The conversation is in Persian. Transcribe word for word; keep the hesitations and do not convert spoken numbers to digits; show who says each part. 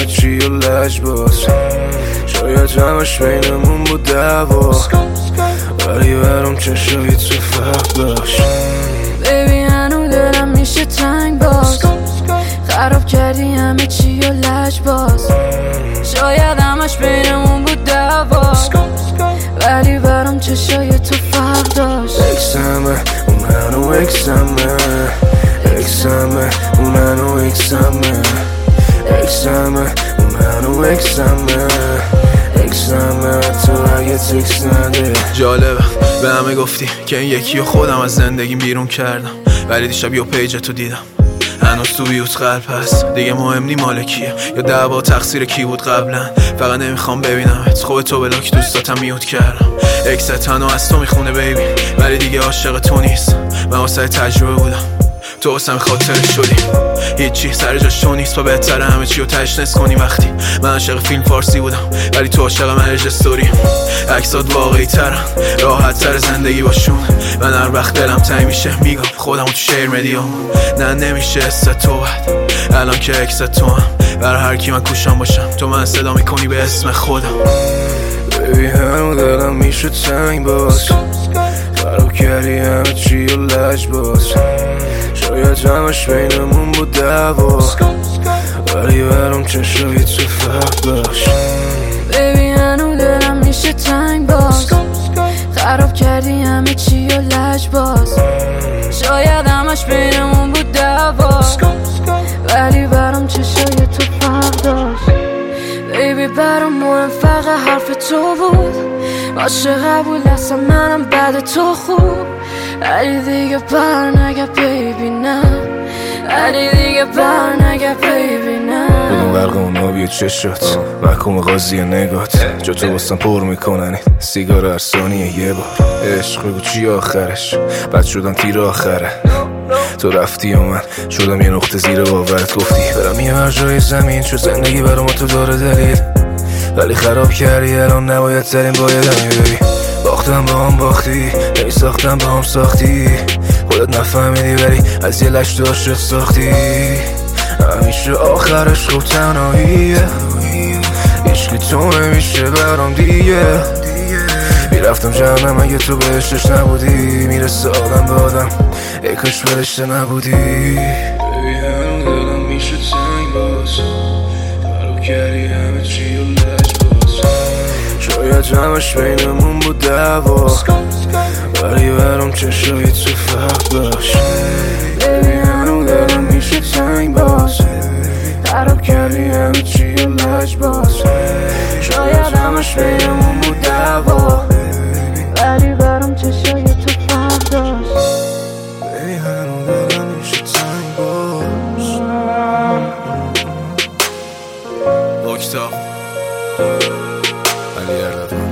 Speaker 1: همه چی و لج باز. شاید همش بینمون بود دعوا، ولی برام چشای تو فرق داشت.
Speaker 2: بیبی هنو دلم میشه تنگ باز، خراب کردی همه چی و لج باز. شاید همش بینمون بود دعوا، ولی برام چشای تو فرق داشت.
Speaker 1: اکسمه اون هنو اکسمه، اکسمه اون هنو اکسمه، اکسمه اون هنو اکسمه، اکسمه تو اگه تکس نده.
Speaker 3: جالبه به همه گفتی که این یکی و خودم از زندگیم بیرون کردم، ولی دیشب یه پیج تو دیدم هنوز تو بیوت قلب هست. دیگه مهم نی مال کیه یا دعوا تقصیر کی بود قبلا، فقط نمیخوام ببینمت. خوب تو بلاک دوستاتم میوت کردم. اکست تنها از تو میخونه بیبی، ولی دیگه عاشق تو نیست. من واسه تجربه بودم، تو واسم خاطر شدی. هیچی سر جاش تو نیست و بهتره همه چی رو تشنس کنی. وقتی من عاشق فیلم فارسی بودم، ولی تو عاشق مرج استوری. عکسات واقعی ترن، راحت تر زندگی باشون. من هر وقت دلم تنگ میشه میگم خودم تو شیر مدیام. نه نمیشه است تو بعد الان که اکس تو هم، برای هر کی من کوشم باشم تو من صدا میکنی به اسم خودم.
Speaker 1: بیبی هنو دلم میشه تنگ باز، خراب کردی همه چی و لج باز. شاید همش بینمون بود دعوا، ولی برام چشای تو فرق داشت.
Speaker 2: بیبی هنو دلم میشه تنگ باز، خراب کردی همه چی و لج باز. شاید همش بینمون بود دعوا، ولی برام چشای تو فرق داشت. بیبی برام مهم فقط حرف تو بود، باشه قبول هستم منم بعد تو خوب. ولی دیگه بر نگه بیبی نه، ولی دیگه بر نگه بیبی نه.
Speaker 1: بدون برق اون آبی چشات محکوم قاضی نگات، جا تو باستم پر میکنن سیگار هر ثانیه یه بار. عشق بگو چی آخرش، بعد شدم تیر آخره. تو رفتی و من شدم یه نقطه زیر باورت. گفتی برم یه هر جای زمین، چون زندگی برام تو داره دلیل، ولی خراب کردی الان نباید ترین بایدم ببین. باختم با هم باختی، نمی ساختم با هم ساختی. خودت نفهمیدی ولی از یه لش داشت ساختی. همیشه آخرش خوب تنهاییه، عشقی تو نمیشه برام دیگه. میرفتم جهنم اگه تو بهشتش نبودی، میرسه آدم به آدم ای کاش برشته نبودی. بیبی هنو دلم میشه تنگ باز، خراب کردی همه چی و لج باز. شاید همش بینمون بود دعوا، ولی برام چشای تو فرق داشت. بیبی هنو دلم میشه تنگ باز، خراب کردی همه چی و لج باز. شاید همش بینمون بود دعوا،
Speaker 2: ولی برام چشای تو فرق داشت.
Speaker 1: بیبی هنو دلم میشه تنگ باز.
Speaker 3: اکتاب
Speaker 1: علی اردلان